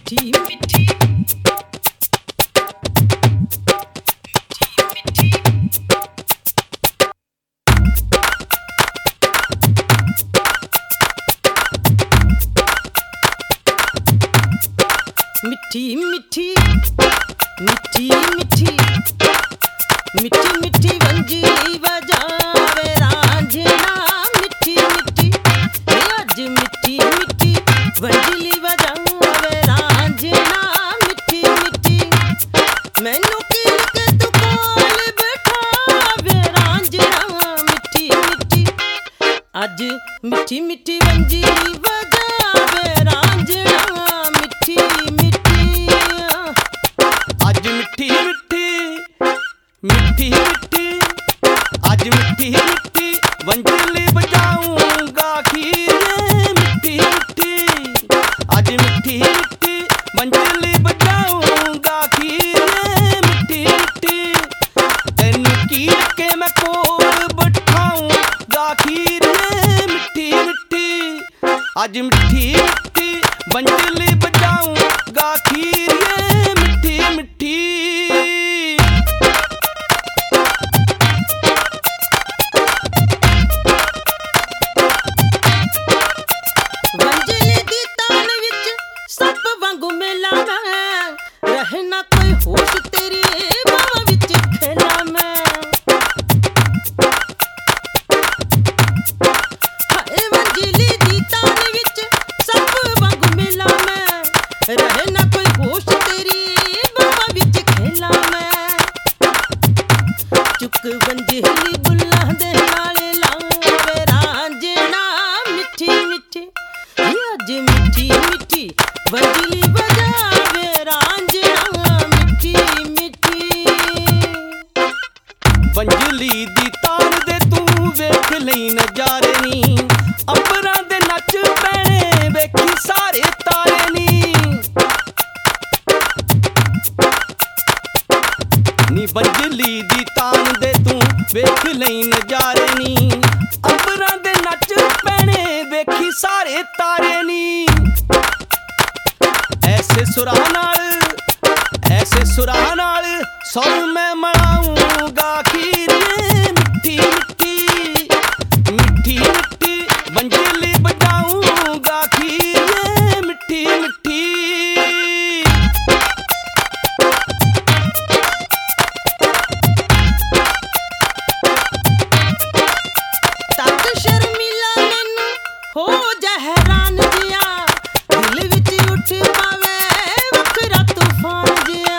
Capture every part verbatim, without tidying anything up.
मिठी मिठी मिठी मिठी मिठी मिठी मिठी मिठी वंजी बजावे रांझना मिठी मिठी अज मिठी मिठी वंजली बजावे रांझना मिठी मिठी मैनू कील के तू कोल बैठावे रांझना मिठी मिठी अज मिठी मिठी वंजी बजावे रांझना मिठी मिठी अज मिठी मिठी मिठी मिठी अज मिठी मिठी वंजली बजाऊंगा खीर मिठी मिठी अज मिठी मिठी वंजली बजाऊंगा खीर मिठी मिठी तेनू कीर के मैं कोल बैठाऊंगा खीर मिठी मिठी अज मिठी मिठी वंजली बजाऊंगा खीर मिठी मिठी वंजली दी तान विच सप वांगू मेला मैं रहे ना कोई होश तेरी बावां विच खेला मैं हाय वंजली दी तान विच सप वांगू मेला मैं रहे ना कोई होश तेरी बावां विच खेला मैं चुक वंजली बुल्लां दे नाले लावे रांझना मिठी मिठी अज मिठी मिठी वंजली बजावे रांझना मिठी मिठी वंजली दी तान दे तू वेख लई नजारे नी अंबरां दे नच पैणे वेखी सारे तारे नी नी वंजली दी तान दे तू वेख लई नजारे नी अंबरां दे नच पैणे वेखी सारे तारे नी ऐसे सुरां नाल ऐसे सुरां नाल सुर मैं मनाऊंगा खीर मिठी मिठी मिठी मिठी वंजली बजाऊंगा खीर मिठी मिठी तक शर्मिला मैनू हो जा हैरान जिया दिल विच उठ पावे वखरा तूफान जिया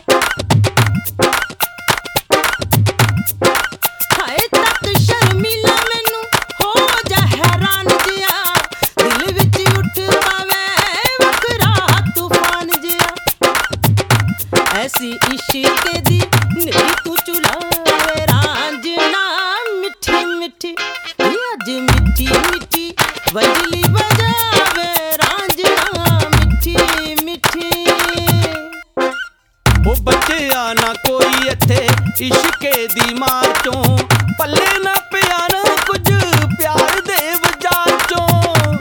हाय तक शर्मिला मैनू हो जा हैरान जिया दिल विच उठ पावे वखरा तूफान जिया ऐसी इश्क दी निरी तू चुलावे रांझना मिठी मिठी अज मिठी मिठी वंजली बजावे रांझना मिठी मिठी ओ बच्चिया ना कोई इत्थे इश्के दी मार चों पल्ले ना पिया ना कुछ प्यार दे बाजार चों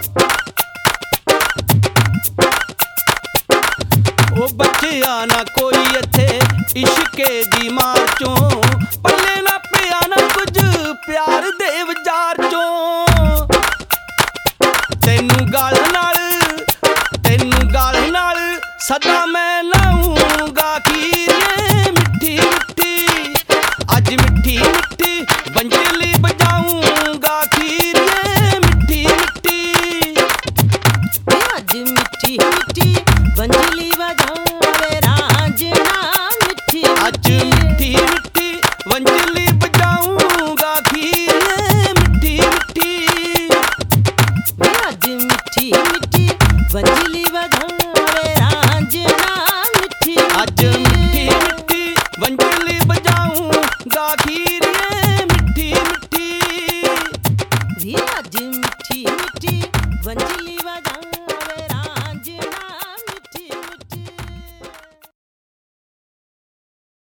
ओ बच्चिया ना कोई इत्थे इश्के दी मार चों पल्ले ना पिया ना कुछ प्यार दे बाजार चों तेनू गाल नाल तेनू गाल नाल सदा मैं लाऊंगा खीर मिठी मिठी अज मिठी मिठी वंजली बजाऊंगा खीर मिठी मिठी अज मिठी मिठी वंजली बजावे रांझना मिठी अज मिठी मिठी वंजली बजाऊंगा खीर मिठी मिठी अज मिठी मिठी वंजली बजावे रांझना मिठी अज मिठी मिठी वंजली बजाऊंगा खीर